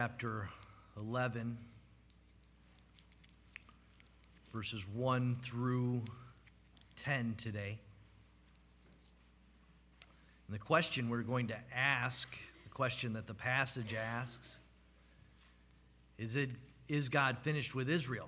Chapter 11, verses 1 through 10 today. And the question we're going to ask, the question that the passage asks, is God finished with Israel?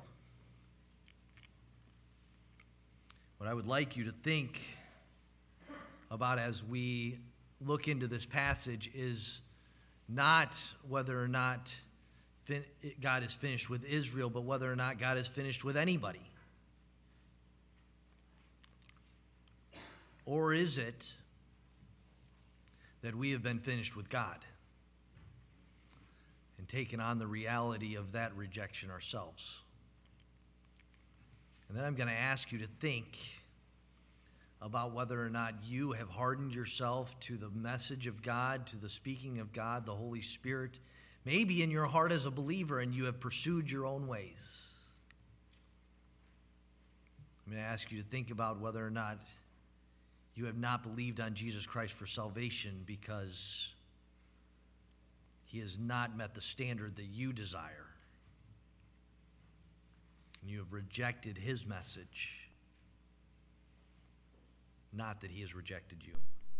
What I would like you to think about as we look into this passage is not whether or not God is finished with Israel, but whether or not God is finished with anybody. Or is it that we have been finished with God and taken on the reality of that rejection ourselves? And then I'm going to ask you to think about whether or not you have hardened yourself to the message of God, to the speaking of God, the Holy Spirit, maybe in your heart as a believer, and you have pursued your own ways. I'm going to ask you to think about whether or not you have not believed on Jesus Christ for salvation because he has not met the standard that you desire. And you have rejected his message. Not that he has rejected you.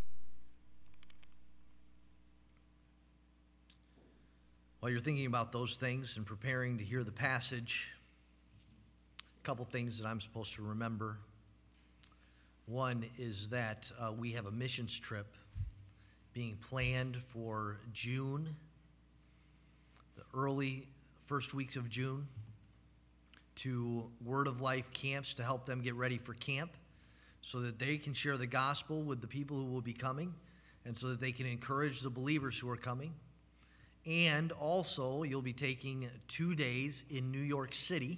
While you're thinking about those things and preparing to hear the passage, a couple things that I'm supposed to remember. One is that we have a missions trip being planned for June, the early first weeks of June, to Word of Life camps to help them get ready for camp, so that they can share the gospel with the people who will be coming, and so that they can encourage the believers who are coming. And also, you'll be taking 2 days in New York City,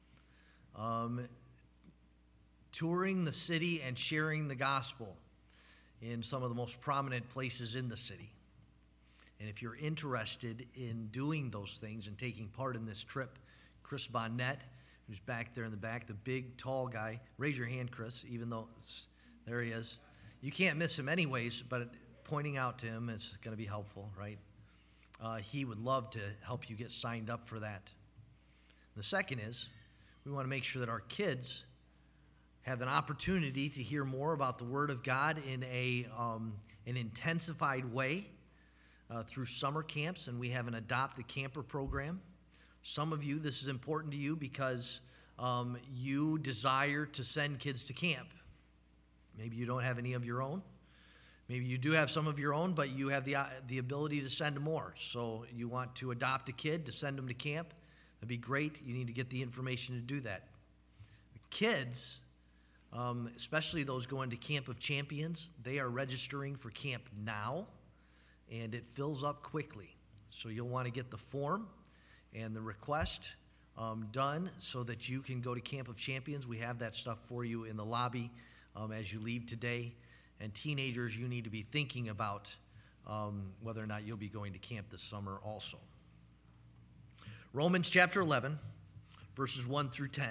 touring the city and sharing the gospel in some of the most prominent places in the city. And if you're interested in doing those things and taking part in this trip, Chris Bonnet, who's back there in the back, the big, tall guy. Raise your hand, Chris, even though there he is. You can't miss him anyways, but pointing out to him is going to be helpful, right? He would love to help you get signed up for that. The second is we want to make sure that our kids have an opportunity to hear more about the Word of God in an intensified way through summer camps, and we have an Adopt the Camper program. Some of you, this is important to you because you desire to send kids to camp. Maybe you don't have any of your own. Maybe you do have some of your own, but you have the ability to send more. So you want to adopt a kid to send them to camp. That'd be great. You need to get the information to do that. The kids, especially those going to Camp of Champions, they are registering for camp now, and it fills up quickly. So you'll want to get the form and the request done so that you can go to Camp of Champions. We have that stuff for you in the lobby as you leave today. And teenagers, you need to be thinking about whether or not you'll be going to camp this summer also. Romans chapter 11, verses 1 through 10.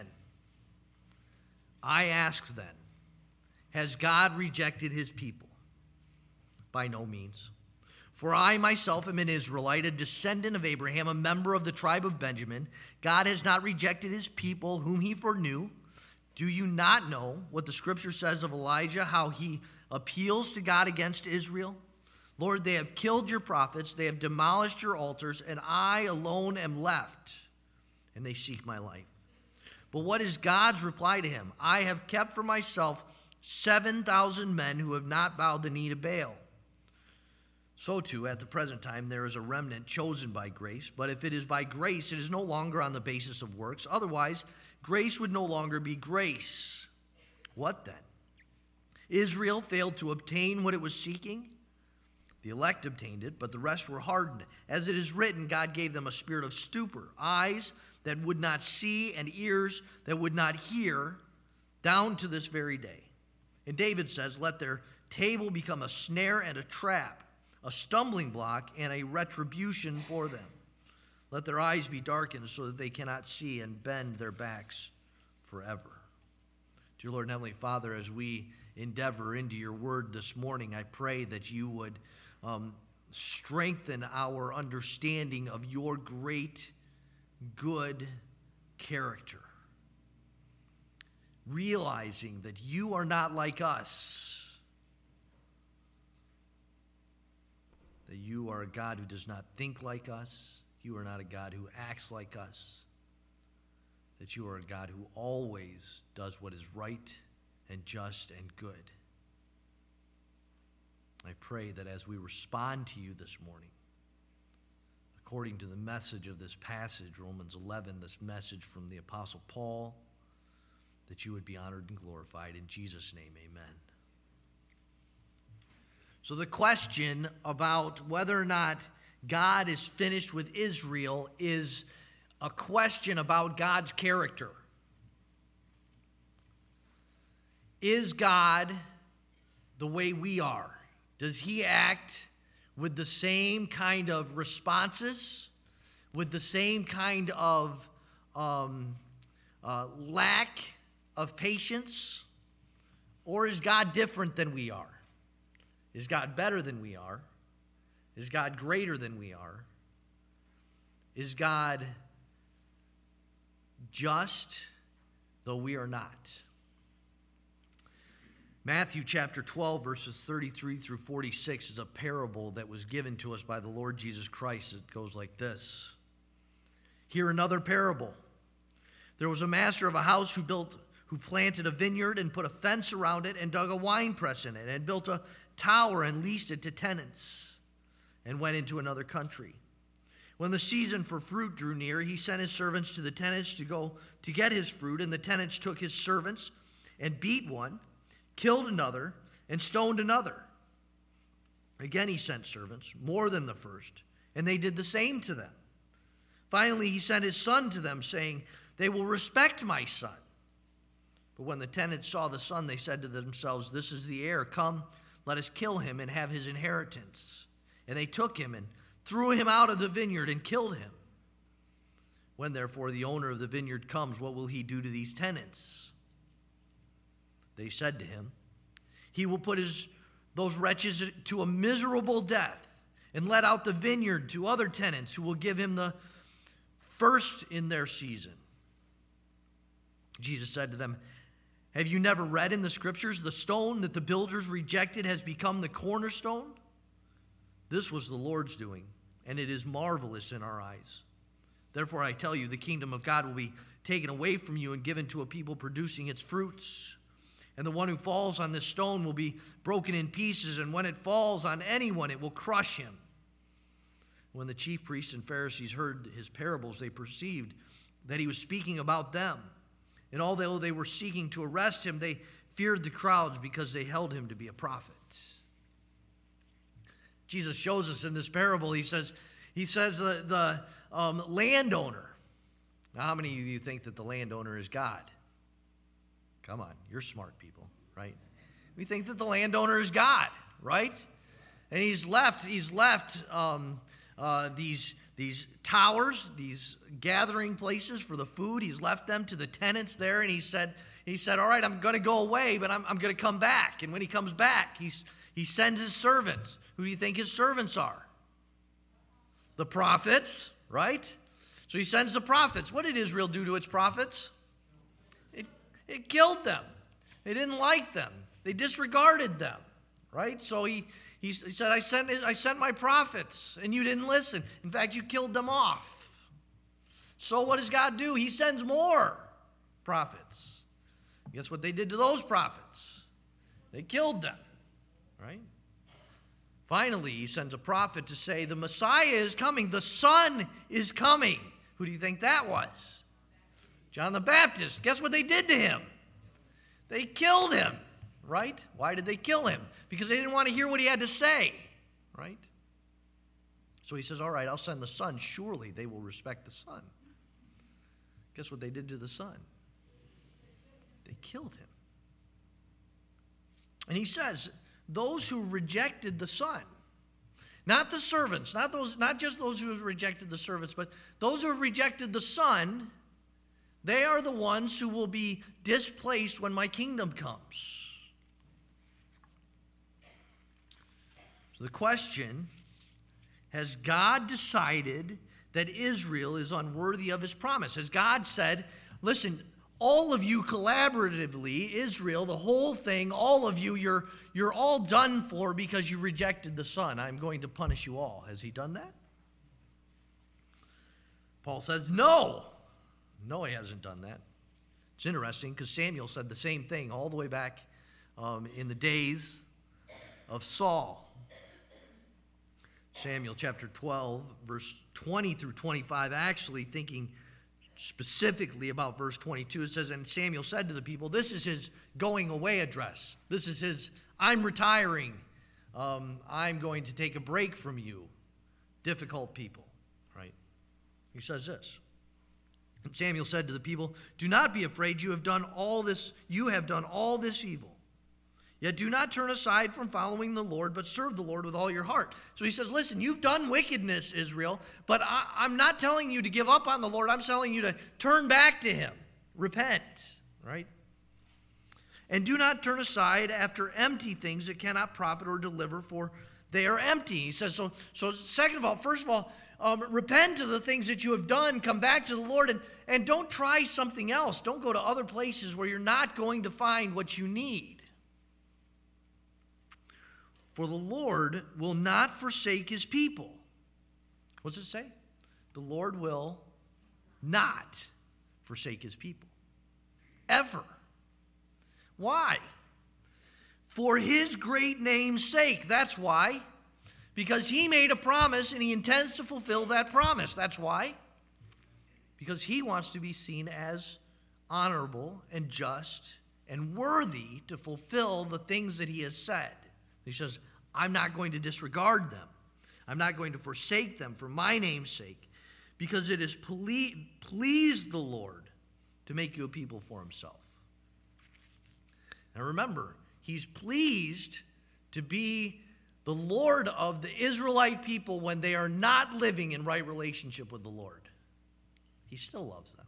I ask then, has God rejected his people? By no means. For I myself am an Israelite, a descendant of Abraham, a member of the tribe of Benjamin. God has not rejected his people whom he foreknew. Do you not know what the scripture says of Elijah, how he appeals to God against Israel? Lord, they have killed your prophets, they have demolished your altars, and I alone am left, and they seek my life. But what is God's reply to him? I have kept for myself 7,000 men who have not bowed the knee to Baal. So too, at the present time, there is a remnant chosen by grace. But if it is by grace, it is no longer on the basis of works. Otherwise, grace would no longer be grace. What then? Israel failed to obtain what it was seeking. The elect obtained it, but the rest were hardened. As it is written, God gave them a spirit of stupor, eyes that would not see and ears that would not hear, down to this very day. And David says, let their table become a snare and a trap, a stumbling block and a retribution for them. Let their eyes be darkened so that they cannot see, and bend their backs forever. Dear Lord and Heavenly Father, as we endeavor into your word this morning, I pray that you would strengthen our understanding of your great, good character. Realizing that you are not like us, that you are a God who does not think like us, you are not a God who acts like us, that you are a God who always does what is right and just and good. I pray that as we respond to you this morning, according to the message of this passage, Romans 11, this message from the Apostle Paul, that you would be honored and glorified. In Jesus' name, amen. So the question about whether or not God is finished with Israel is a question about God's character. Is God the way we are? Does he act with the same kind of responses, with the same kind of lack of patience? Or is God different than we are? Is God better than we are? Is God greater than we are? Is God just, though we are not? Matthew chapter 12, verses 33 through 46 is a parable that was given to us by the Lord Jesus Christ. It goes like this. Hear another parable. There was a master of a house who planted a vineyard and put a fence around it and dug a winepress in it and built a tower and leased it to tenants and went into another country. When the season for fruit drew near, he sent his servants to the tenants to go to get his fruit, and the tenants took his servants and beat one, killed another, and stoned another. Again he sent servants, more than the first, and they did the same to them. Finally he sent his son to them, saying, "They will respect my son." But when the tenants saw the son, they said to themselves, "This is the heir. Come, let us kill him and have his inheritance." And they took him and threw him out of the vineyard and killed him. When therefore the owner of the vineyard comes, what will he do to these tenants? They said to him, "He will put those wretches to a miserable death and let out the vineyard to other tenants who will give him the first in their season." Jesus said to them, "Have you never read in the scriptures, the stone that the builders rejected has become the cornerstone? This was the Lord's doing, and it is marvelous in our eyes. Therefore I tell you, the kingdom of God will be taken away from you and given to a people producing its fruits. And the one who falls on this stone will be broken in pieces, and when it falls on anyone, it will crush him." When the chief priests and Pharisees heard his parables, they perceived that he was speaking about them. And although they were seeking to arrest him, they feared the crowds because they held him to be a prophet. Jesus shows us in this parable, he says the landowner. Now, how many of you think that the landowner is God? Come on, you're smart people, right? We think that the landowner is God, right? And he's left these towers, these gathering places for the food. He's left them to the tenants there, and he said, "All right, I'm going to go away, but I'm going to come back." And when he comes back, he sends his servants. Who do you think his servants are? The prophets, right? So he sends the prophets. What did Israel do to its prophets? It killed them. They didn't like them. They disregarded them, right? So he said, I sent my prophets, and you didn't listen. In fact, you killed them off. So what does God do? He sends more prophets. Guess what they did to those prophets? They killed them, right? Finally, he sends a prophet to say, the Messiah is coming. The Son is coming. Who do you think that was? John the Baptist. Guess what they did to him? They killed him, right? Why did they kill him? Because they didn't want to hear what he had to say, right? So he says, all right, I'll send the Son. Surely they will respect the Son. Guess what they did to the Son? They killed him. And he says, those who rejected the Son, not the servants, not just those who have rejected the servants, but those who have rejected the Son, they are the ones who will be displaced when my kingdom comes. So the question has God decided that Israel is unworthy of his promise? Has God said, listen, all of you collaboratively, Israel, the whole thing, all of you, you're all done for because you rejected the Son. I'm going to punish you all. Has he done that? Paul says, no. No, he hasn't done that. It's interesting because Samuel said the same thing all the way back in the days of Saul. Samuel chapter 12, verse 20 through 25, actually thinking specifically about verse 22, it says, and Samuel said to the people, this is his going away address. This is his, I'm retiring. I'm going to take a break from you, difficult people, right? He says this. And Samuel said to the people, do not be afraid, you have done all this evil. Yet do not turn aside from following the Lord, but serve the Lord with all your heart. So he says, listen, you've done wickedness, Israel, but I'm not telling you to give up on the Lord. I'm telling you to turn back to him. Repent, right? And do not turn aside after empty things that cannot profit or deliver, for they are empty. He says, so second of all, first of all, repent of the things that you have done. Come back to the Lord, and don't try something else. Don't go to other places where you're not going to find what you need. For the Lord will not forsake his people. What's it say? The Lord will not forsake his people. Ever. Why? For his great name's sake. That's why. Because he made a promise and he intends to fulfill that promise. That's why. Because he wants to be seen as honorable and just and worthy to fulfill the things that he has said. He says, I'm not going to disregard them. I'm not going to forsake them for my name's sake, because it has pleased the Lord to make you a people for himself. Now remember, he's pleased to be the Lord of the Israelite people when they are not living in right relationship with the Lord. He still loves them.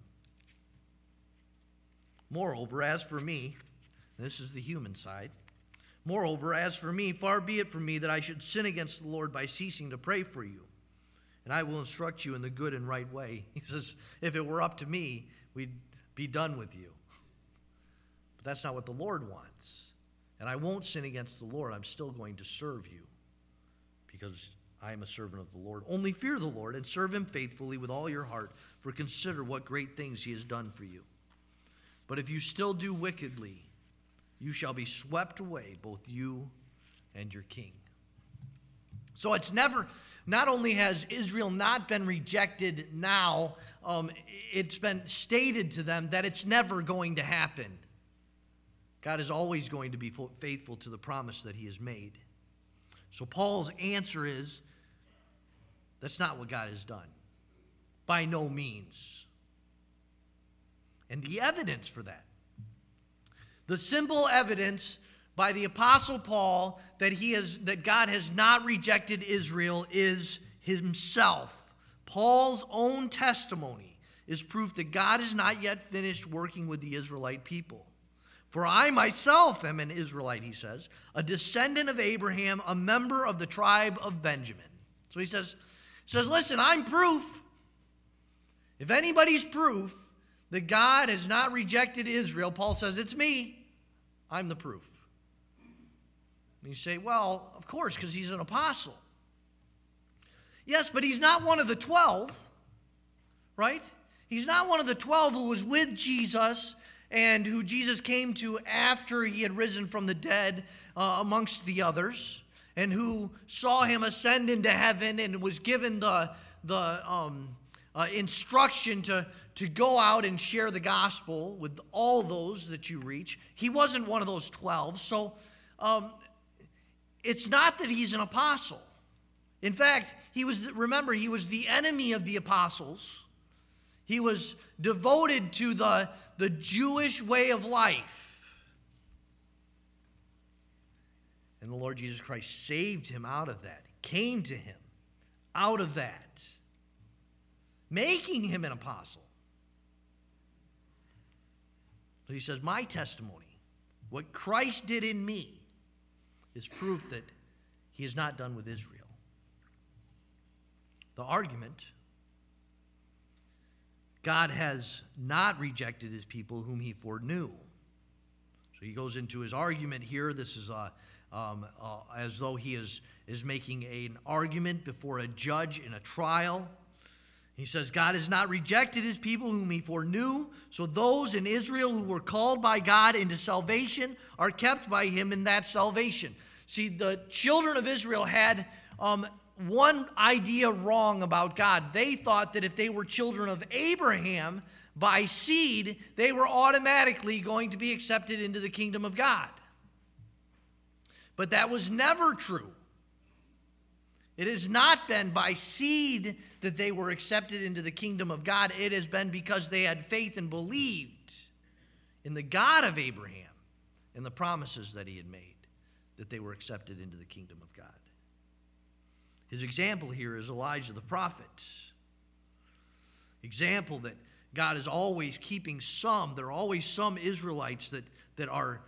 Moreover, as for me, this is the human side, moreover, as for me, far be it from me that I should sin against the Lord by ceasing to pray for you. And I will instruct you in the good and right way. He says, if it were up to me, we'd be done with you. But that's not what the Lord wants. And I won't sin against the Lord. I'm still going to serve you because I am a servant of the Lord. Only fear the Lord and serve him faithfully with all your heart, for consider what great things he has done for you. But if you still do wickedly, you shall be swept away, both you and your king. So it's never, not only has Israel not been rejected now, it's been stated to them that it's never going to happen. God is always going to be faithful to the promise that he has made. So Paul's answer is, that's not what God has done. By no means. And the evidence for that, the simple evidence by the Apostle Paul that God has not rejected Israel is himself. Paul's own testimony is proof that God is not yet finished working with the Israelite people. For I myself am an Israelite, he says, a descendant of Abraham, a member of the tribe of Benjamin. So he says, listen, I'm proof. If anybody's proof that God has not rejected Israel, Paul says, it's me. I'm the proof. And you say, well, of course, because he's an apostle. Yes, but he's not one of the 12, right? He's not one of the 12 who was with Jesus and who Jesus came to after he had risen from the dead amongst the others, and who saw him ascend into heaven and was given the instruction to go out and share the gospel with all those that you reach. He wasn't one of those 12. So it's not that he's an apostle. In fact, he was the enemy of the apostles. He was devoted to the Jewish way of life. And the Lord Jesus Christ saved him out of that. Came to him out of that, making him an apostle. So he says, my testimony, what Christ did in me, is proof that he is not done with Israel. the argument. God has not rejected his people whom he foreknew. So he goes into his argument here. This is as though he is making an argument before a judge in a trial. He says, God has not rejected his people whom he foreknew, so those in Israel who were called by God into salvation are kept by him in that salvation. See, the children of Israel had one idea wrong about God. They thought that if they were children of Abraham by seed, they were automatically going to be accepted into the kingdom of God. But that was never true. It has not been by seed that they were accepted into the kingdom of God. It has been because they had faith and believed in the God of Abraham and the promises that he had made, that they were accepted into the kingdom of God. His example here is Elijah the prophet. Example that God is always keeping some. There are always some Israelites that are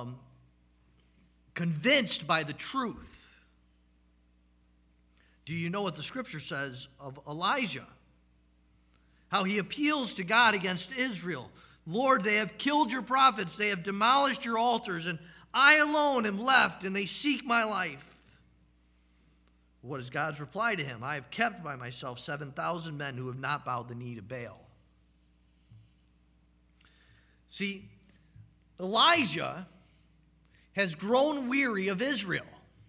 convinced by the truth. Do you know what the scripture says of Elijah? How he appeals to God against Israel. Lord, they have killed your prophets, they have demolished your altars, and I alone am left, and they seek my life. What is God's reply to him? I have kept by myself 7,000 men who have not bowed the knee to Baal. See, Elijah has grown weary of Israel.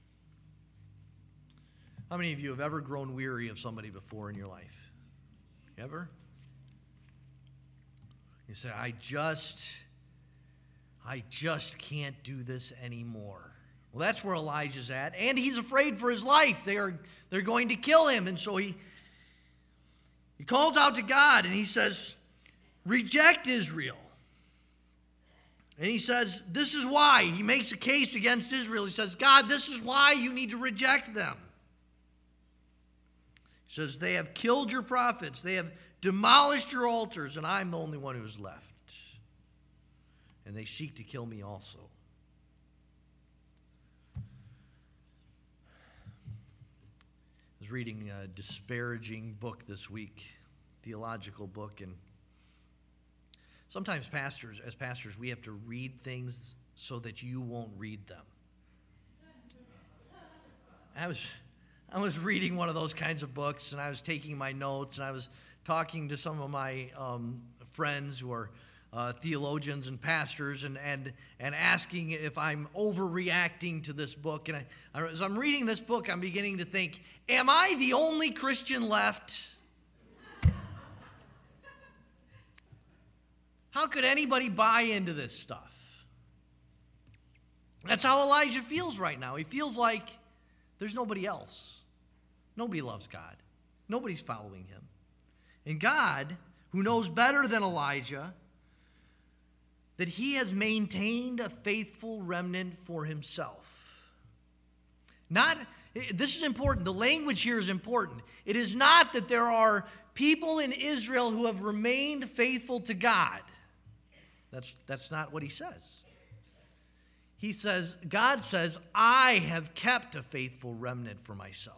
How many of you have ever grown weary of somebody before in your life? Ever? You say, I just can't do this anymore. Well, that's where Elijah's at, and he's afraid for his life. They're going to kill him, and so he calls out to God, and he says, reject Israel. And he says, this is why. He makes a case against Israel. He says, God, this is why you need to reject them. He says, they have killed your prophets. They have demolished your altars, and I'm the only one who is left. And they seek to kill me also. I was reading a disparaging book this week, theological book, and sometimes as pastors, we have to read things so that you won't read them. I was reading one of those kinds of books, and I was taking my notes, and I was talking to some of my friends who are theologians and pastors, and asking if I'm overreacting to this book. And as I'm reading this book, I'm beginning to think, am I the only Christian left? How could anybody buy into this stuff? That's how Elijah feels right now. He feels like there's nobody else. Nobody loves God. Nobody's following him. And God, who knows better than Elijah, that he has maintained a faithful remnant for himself. This is important. The language here is important. It is not that there are people in Israel who have remained faithful to God. That's not what he says. God says, I have kept a faithful remnant for myself.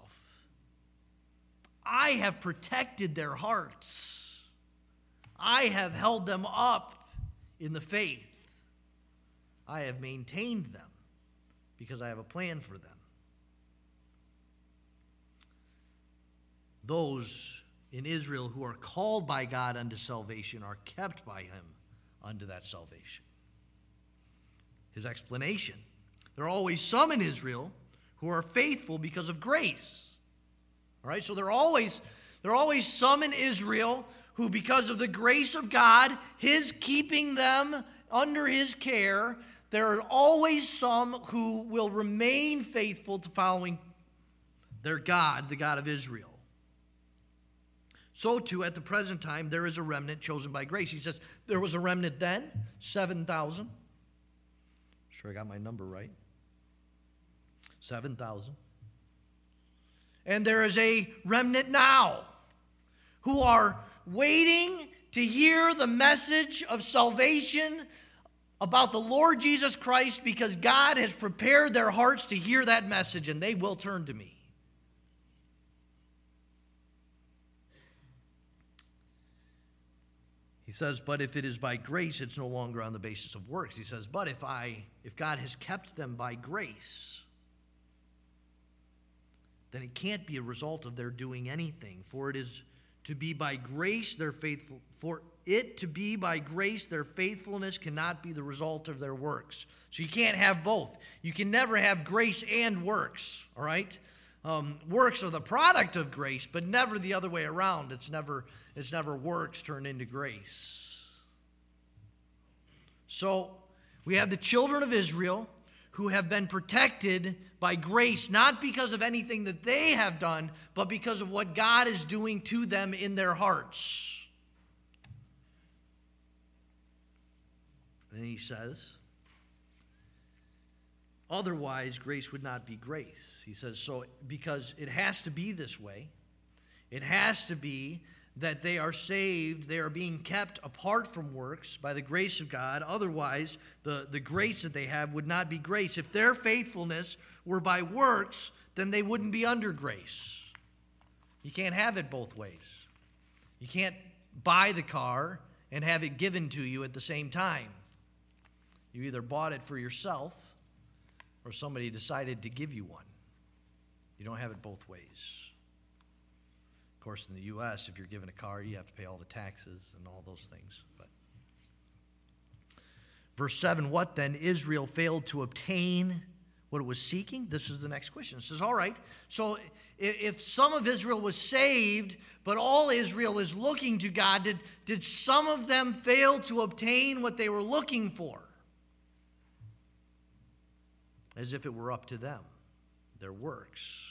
I have protected their hearts. I have held them up in the faith. I have maintained them because I have a plan for them. Those in Israel who are called by God unto salvation are kept by him unto that salvation. His explanation. There are always some in Israel who are faithful because of grace. All right, so there are always some in Israel who, because of the grace of God, his keeping them under his care, there are always some who will remain faithful to following their God, the God of Israel. So too, at the present time, there is a remnant chosen by grace. He says, there was a remnant then, 7,000. Sure I got my number right. 7,000. And there is a remnant now who are waiting to hear the message of salvation about the Lord Jesus Christ because God has prepared their hearts to hear that message, and they will turn to me. He says, but if it is by grace, it's no longer on the basis of works. He says, but if God has kept them by grace, then it can't be a result of their doing anything. For it is to be by grace their faithful. For it to be by grace, their faithfulness cannot be the result of their works. So you can't have both. You can never have grace and works. All right. Works are the product of grace, but never the other way around. It's never works turned into grace. So we have the children of Israel who have been protected by grace, not because of anything that they have done, but because of what God is doing to them in their hearts. And he says, otherwise, grace would not be grace. He says, so because it has to be this way. It has to be that they are saved, they are being kept apart from works by the grace of God. Otherwise, the grace that they have would not be grace. If their faithfulness were by works, then they wouldn't be under grace. You can't have it both ways. You can't buy the car and have it given to you at the same time. You either bought it for yourself or somebody decided to give you one. You don't have it both ways. Of course, in the U.S., if you're given a car, you have to pay all the taxes and all those things. But verse 7, what then? Israel failed to obtain what it was seeking? This is the next question. It says, all right, so if some of Israel was saved, but all Israel is looking to God, did some of them fail to obtain what they were looking for? As if it were up to them, their works.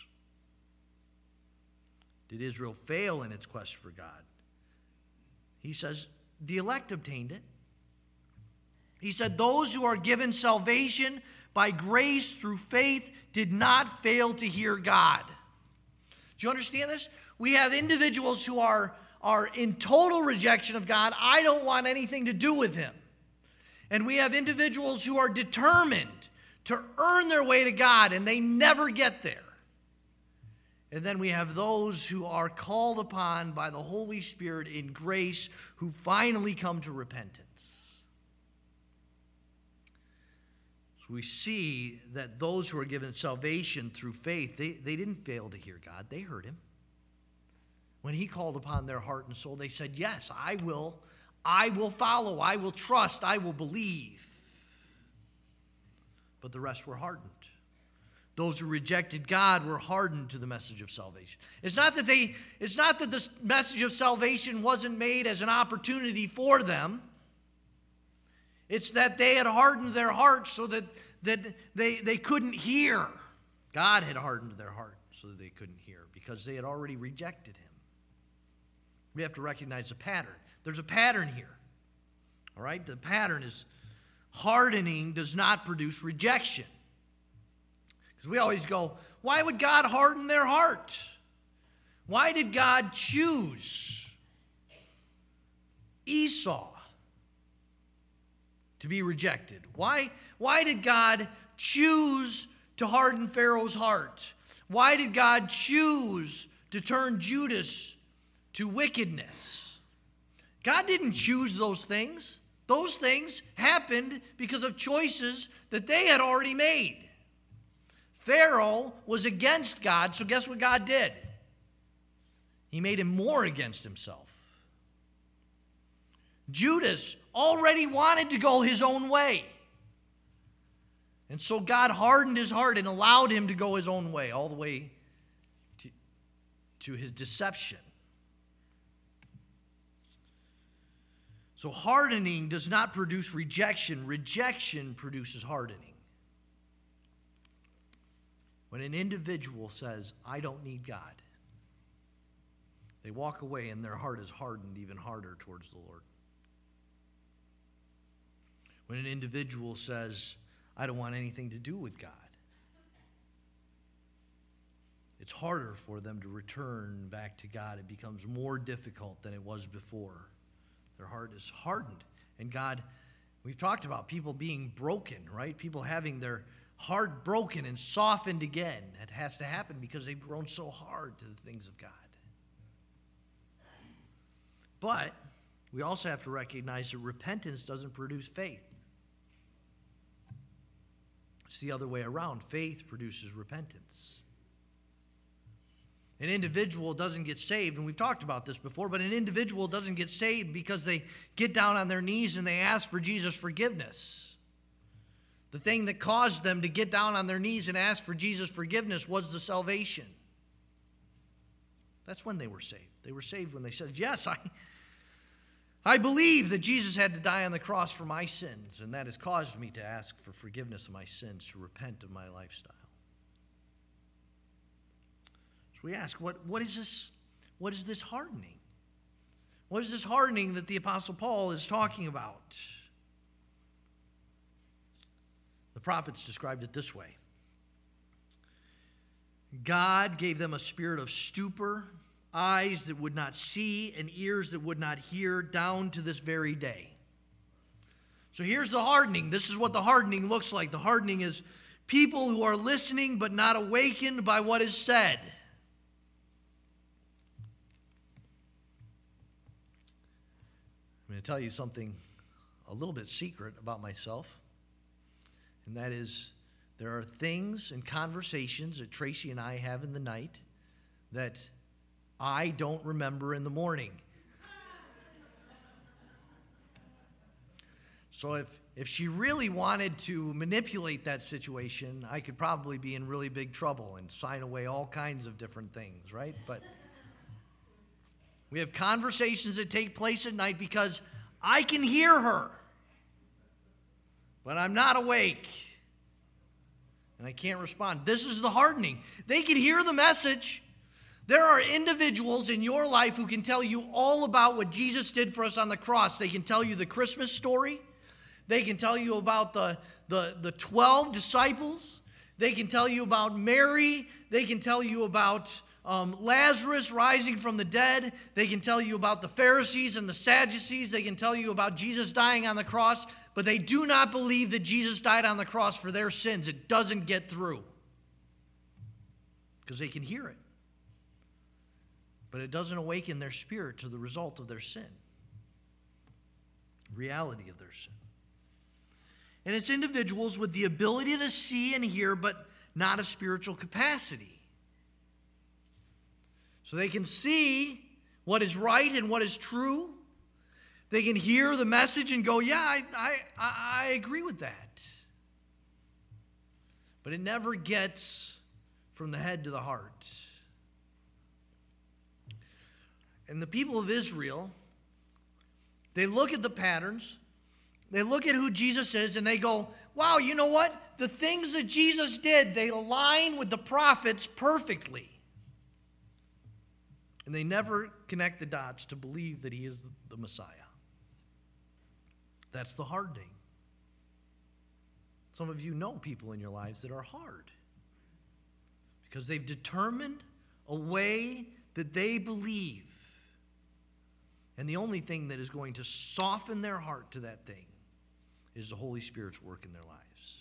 Did Israel fail in its quest for God? He says, the elect obtained it. He said, those who are given salvation by grace through faith did not fail to hear God. Do you understand this? We have individuals who are in total rejection of God. I don't want anything to do with him. And we have individuals who are determined to earn their way to God, and they never get there. And then we have those who are called upon by the Holy Spirit in grace who finally come to repentance. So we see that those who are given salvation through faith, they didn't fail to hear God. They heard him. When he called upon their heart and soul, they said, yes, I will follow, I will trust, I will believe. But the rest were hardened. Those who rejected God were hardened to the message of salvation. It's not that the message of salvation wasn't made as an opportunity for them. It's that they had hardened their hearts so that they couldn't hear. God had hardened their heart so that they couldn't hear because they had already rejected him. We have to recognize a pattern. There's a pattern here. All right? The pattern is hardening does not produce rejection. Because we always go, why would God harden their heart? Why did God choose Esau to be rejected? Why did God choose to harden Pharaoh's heart? Why did God choose to turn Judas to wickedness? God didn't choose those things. Those things happened because of choices that they had already made. Pharaoh was against God, so guess what God did? He made him more against himself. Judas already wanted to go his own way. And so God hardened his heart and allowed him to go his own way, all the way to his deception. So hardening does not produce rejection. Rejection produces hardening. When an individual says, I don't need God, they walk away and their heart is hardened even harder towards the Lord. When an individual says, I don't want anything to do with God, it's harder for them to return back to God. It becomes more difficult than it was before. Their heart is hardened. And God, we've talked about people being broken, right? People having their heart broken and softened again. That has to happen because they've grown so hard to the things of God. But we also have to recognize that repentance doesn't produce faith. It's the other way around. Faith produces repentance. An individual doesn't get saved, and we've talked about this before, but an individual doesn't get saved because they get down on their knees and they ask for Jesus' forgiveness. The thing that caused them to get down on their knees and ask for Jesus' forgiveness was the salvation. That's when they were saved. They were saved when they said, yes, I believe that Jesus had to die on the cross for my sins, and that has caused me to ask for forgiveness of my sins, to repent of my lifestyle. So we ask, what is this? What is this hardening? What is this hardening that the Apostle Paul is talking about? The prophets described it this way. God gave them a spirit of stupor, eyes that would not see, and ears that would not hear, down to this very day. So here's the hardening. This is what the hardening looks like. The hardening is people who are listening but not awakened by what is said. I'm going to tell you something a little bit secret about myself, and that is there are things and conversations that Tracy and I have in the night that I don't remember in the morning. So if she really wanted to manipulate that situation, I could probably be in really big trouble and sign away all kinds of different things, right? But we have conversations that take place at night because I can hear her, but I'm not awake. And I can't respond. This is the hardening. They can hear the message. There are individuals in your life who can tell you all about what Jesus did for us on the cross. They can tell you the Christmas story. They can tell you about the 12 disciples. They can tell you about Mary. They can tell you about Lazarus rising from the dead. They can tell you about the Pharisees and the Sadducees. They can tell you about Jesus dying on the cross. But they do not believe that Jesus died on the cross for their sins. It doesn't get through. Because they can hear it. But it doesn't awaken their spirit to the result of their sin. Reality of their sin. And it's individuals with the ability to see and hear, but not a spiritual capacity. So they can see what is right and what is true. They can hear the message and go, yeah, I agree with that. But it never gets from the head to the heart. And the people of Israel, they look at the patterns, they look at who Jesus is, and they go, wow, you know what? The things that Jesus did, they align with the prophets perfectly. And they never connect the dots to believe that he is the Messiah. That's the hardening. Some of you know people in your lives that are hard because they've determined a way that they believe. And the only thing that is going to soften their heart to that thing is the Holy Spirit's work in their lives.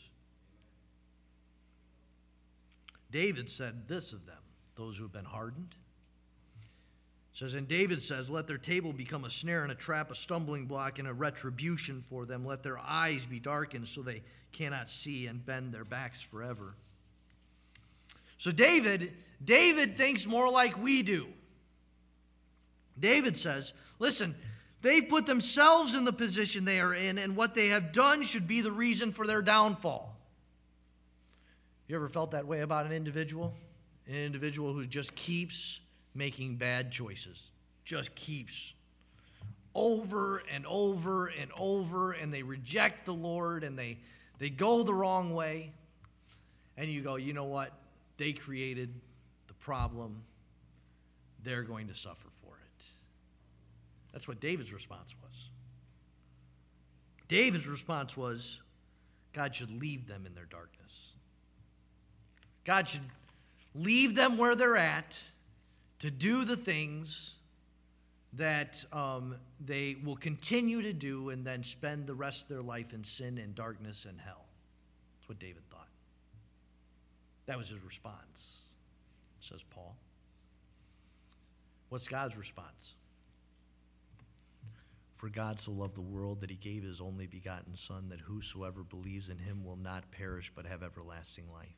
David said this of them, those who have been hardened. It says, and David says, let their table become a snare and a trap, a stumbling block and a retribution for them. Let their eyes be darkened so they cannot see and bend their backs forever. So David thinks more like we do. David says, listen, they've put themselves in the position they are in, and what they have done should be the reason for their downfall. You ever felt that way about an individual? An individual who just keeps making bad choices, just keeps over and over and over, and they reject the Lord, and they go the wrong way, and you go, you know what? They created the problem. They're going to suffer for it. That's what David's response was. David's response was, God should leave them in their darkness. God should leave them where they're at to do the things that they will continue to do and then spend the rest of their life in sin and darkness and hell. That's what David thought. That was his response, says Paul. What's God's response? For God so loved the world that he gave his only begotten Son, that whosoever believes in him will not perish but have everlasting life.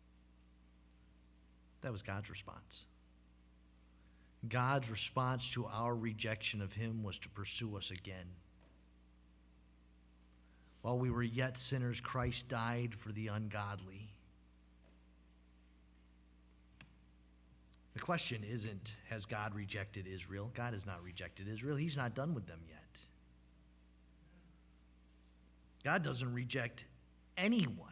That was God's response. God's response to our rejection of him was to pursue us again. While we were yet sinners, Christ died for the ungodly. The question isn't, has God rejected Israel? God has not rejected Israel. He's not done with them yet. God doesn't reject anyone.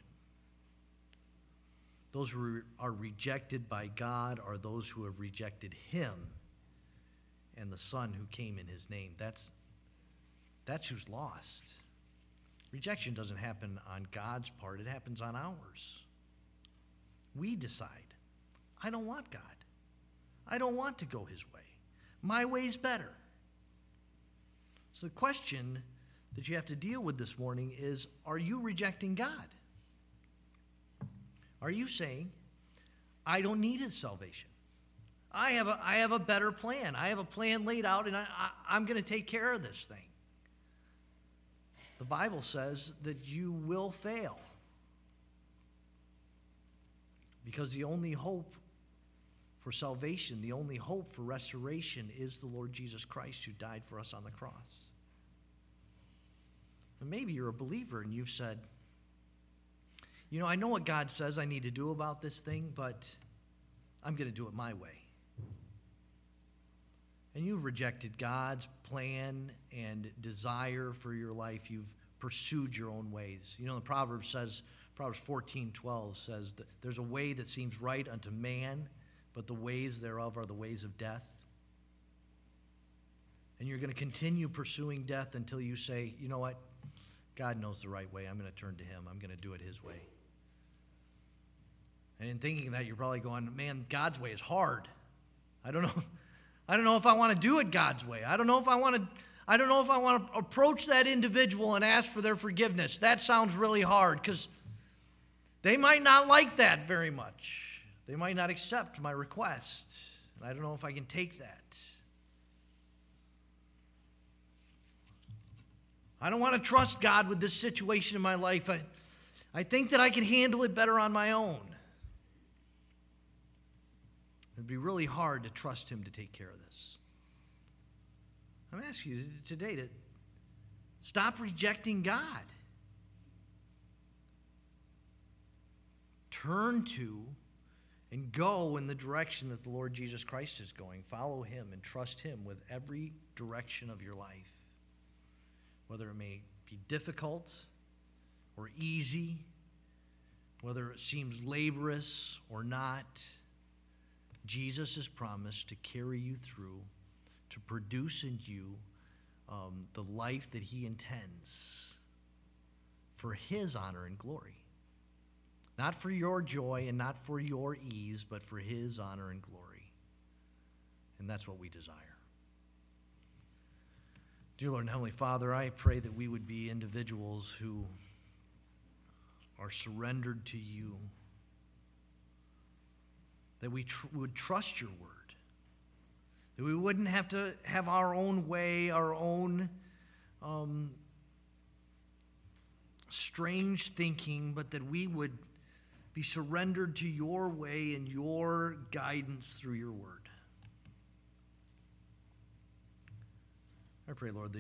Those who are rejected by God are those who have rejected him and the Son who came in his name. That's who's lost. Rejection doesn't happen on God's part. It happens on ours. We decide, I don't want God. I don't want to go his way. My way's better. So the question that you have to deal with this morning is, are you rejecting God? Are you saying, I don't need his salvation? I have a better plan. I have a plan laid out, and I'm going to take care of this thing. The Bible says that you will fail. Because the only hope for salvation, the only hope for restoration is the Lord Jesus Christ who died for us on the cross. And maybe you're a believer and you've said, I know what God says I need to do about this thing, but I'm going to do it my way. And you've rejected God's plan and desire for your life. You've pursued your own ways. The Proverbs 14:12 says that there's a way that seems right unto man, but the ways thereof are the ways of death. And you're going to continue pursuing death until you say, you know what? God knows the right way. I'm going to turn to him. I'm going to do it his way. And in thinking that, you're probably going, man, God's way is hard. I don't know if I want to do it God's way. I don't know if I want to approach that individual and ask for their forgiveness. That sounds really hard because they might not like that very much. They might not accept my request. I don't know if I can take that. I don't want to trust God with this situation in my life. I think that I can handle it better on my own. It'd be really hard to trust him to take care of this. I'm asking you today to stop rejecting God. Turn to and go in the direction that the Lord Jesus Christ is going. Follow him and trust him with every direction of your life. Whether it may be difficult or easy, whether it seems laborious or not, Jesus has promised to carry you through, to produce in you the life that he intends for his honor and glory. Not for your joy and not for your ease, but for his honor and glory. And that's what we desire. Dear Lord and Heavenly Father, I pray that we would be individuals who are surrendered to you, that we would trust your word, that we wouldn't have to have our own way, our own strange thinking, but that we would be surrendered to your way and your guidance through your word. I pray, Lord, that